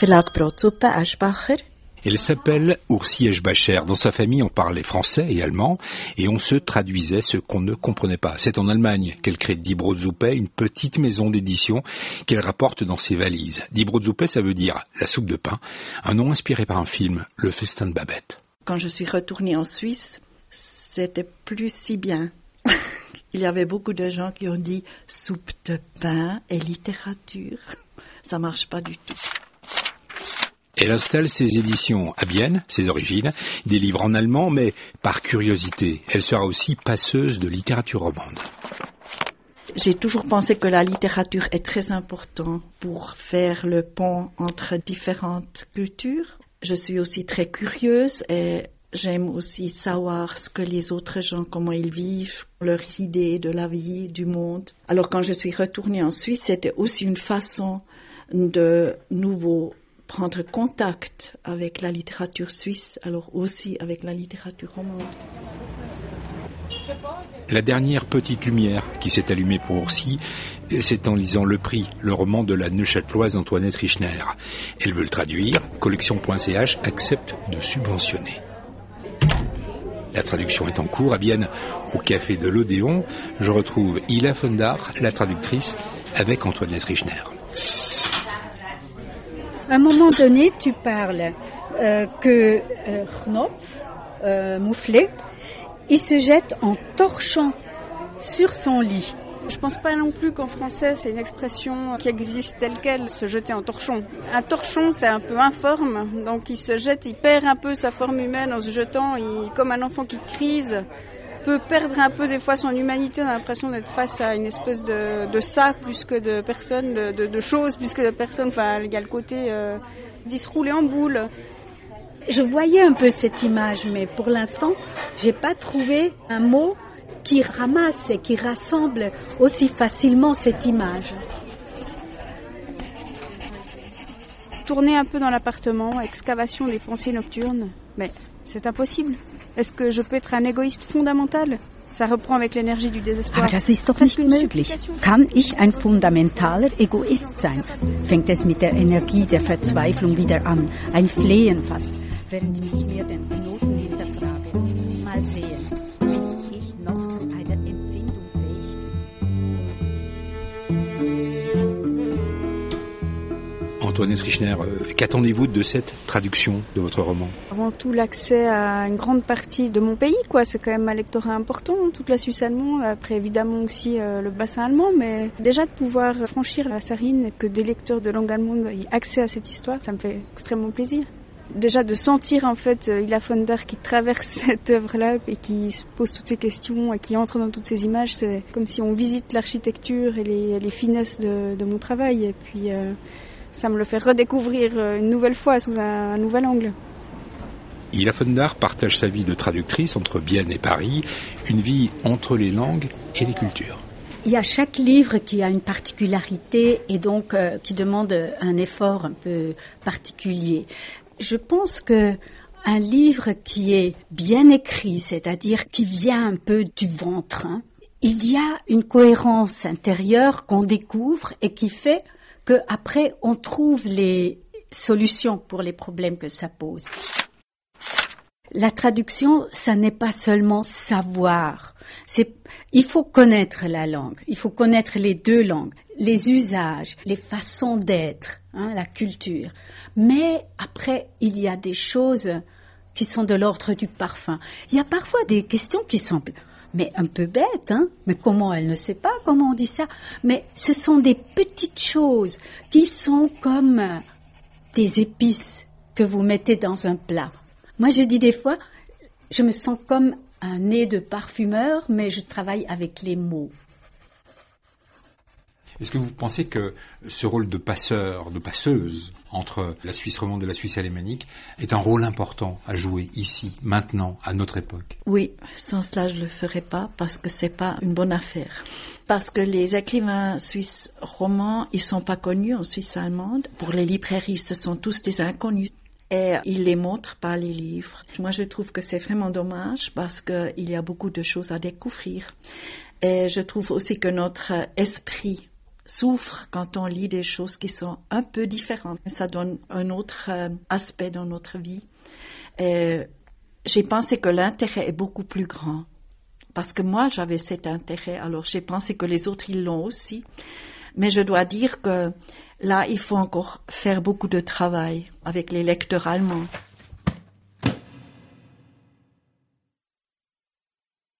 Verlag Brotsuppe, Eschbacher. Elle s'appelle Ursi Eschbacher. Dans sa famille, on parlait français et allemand et on se traduisait ce qu'on ne comprenait pas. C'est en Allemagne qu'elle crée Die Brotsuppe, une petite maison d'édition qu'elle rapporte dans ses valises. Die Brotsuppe, ça veut dire la soupe de pain, un nom inspiré par un film, Le Festin de Babette. Quand je suis retournée en Suisse, c'était plus si bien. Il y avait beaucoup de gens qui ont dit soupe de pain et littérature. Ça marche pas du tout. Elle installe ses éditions à Bienne, ses origines, des livres en allemand, mais par curiosité. Elle sera aussi passeuse de littérature romande. J'ai toujours pensé que la littérature est très importante pour faire le pont entre différentes cultures. Je suis aussi très curieuse et j'aime aussi savoir ce que les autres gens, comment ils vivent, leurs idées de la vie, du monde. Alors quand je suis retournée en Suisse, c'était aussi une façon de nouveau prendre contact avec la littérature suisse, alors aussi avec la littérature romande. La dernière petite lumière qui s'est allumée pour Ursi, c'est en lisant Le Prix, le roman de la Neuchâteloise Antoinette Richner. Elle veut le traduire, collection.ch accepte de subventionner. La traduction est en cours à Bienne, au Café de l'Odéon. Je retrouve Ila Fondar, la traductrice, avec Antoinette Richner. À un moment donné, tu parles que Knopf, Mouflet, il se jette en torchant sur son lit. Je pense pas non plus qu'en français, c'est une expression qui existe telle qu'elle, se jeter en torchon. Un torchon, c'est un peu informe, donc il se jette, il perd un peu sa forme humaine en se jetant, comme un enfant qui crise, peut perdre un peu des fois son humanité, on a l'impression d'être face à une espèce de ça plus que de personne, de choses plus que de personne. Enfin, il y a le côté d'y se rouler en boule. Je voyais un peu cette image, mais pour l'instant, j'ai pas trouvé un mot qui ramasse et qui rassemble aussi facilement cette image. Tourner un peu dans l'appartement, excavation des pensées nocturnes, mais c'est impossible. Est-ce que je peux être un égoïste fondamental? Ça reprend avec l'énergie du désespoir. Aber das ist doch nicht möglich. Kann ich ein fundamentaler Egoist sein? Fängt es mit der Energie der Verzweiflung wieder an, ein Flehen fast, während ich mir den Knoten hinterfrage. Mal sehen, bin ich noch zu einer Empfindung fähig? Antoinette Richner, qu'attendez-vous de cette traduction de votre roman? Avant tout, l'accès à une grande partie de mon pays, quoi. C'est quand même un lectorat important, toute la Suisse allemande. Après, évidemment aussi le bassin allemand, mais déjà de pouvoir franchir la Sarine et que des lecteurs de langue allemande aient accès à cette histoire, ça me fait extrêmement plaisir. Déjà de sentir en fait Ila Fondar qui traverse cette œuvre-là et qui se pose toutes ces questions et qui entre dans toutes ces images, c'est comme si on visite l'architecture et les finesses de mon travail. Et puis ça me le fait redécouvrir une nouvelle fois sous un nouvel angle. Ila Fondar partage sa vie de traductrice entre Bienne et Paris, une vie entre les langues et les cultures. Il y a chaque livre qui a une particularité et donc qui demande un effort un peu particulier. Je pense que un livre qui est bien écrit, c'est-à-dire qui vient un peu du ventre, il y a une cohérence intérieure qu'on découvre et qui fait qu'après on trouve les solutions pour les problèmes que ça pose. La traduction, ça n'est pas seulement savoir. Il faut connaître la langue, il faut connaître les deux langues, les usages, les façons d'être, la culture. Mais après, il y a des choses qui sont de l'ordre du parfum. Il y a parfois des questions qui semblent un peu bêtes, mais comment elle ne sait pas comment on dit ça? Mais ce sont des petites choses qui sont comme des épices que vous mettez dans un plat. Moi, je dis des fois, je me sens comme un nez de parfumeur, mais je travaille avec les mots. Est-ce que vous pensez que ce rôle de passeur, de passeuse entre la Suisse romande et la Suisse alémanique est un rôle important à jouer ici, maintenant, à notre époque? Oui, sans cela je le ferais pas parce que c'est pas une bonne affaire. Parce que les écrivains suisses romans, ils sont pas connus en Suisse allemande. Pour les librairies, ce sont tous des inconnus. Et ils les montrent pas les livres. Moi, je trouve que c'est vraiment dommage parce que il y a beaucoup de choses à découvrir. Et je trouve aussi que notre esprit souffre quand on lit des choses qui sont un peu différentes. Ça donne un autre aspect dans notre vie. Et j'ai pensé que l'intérêt est beaucoup plus grand. Parce que moi, j'avais cet intérêt. Alors, j'ai pensé que les autres, ils l'ont aussi. Mais je dois dire que là, il faut encore faire beaucoup de travail avec les lecteurs allemands.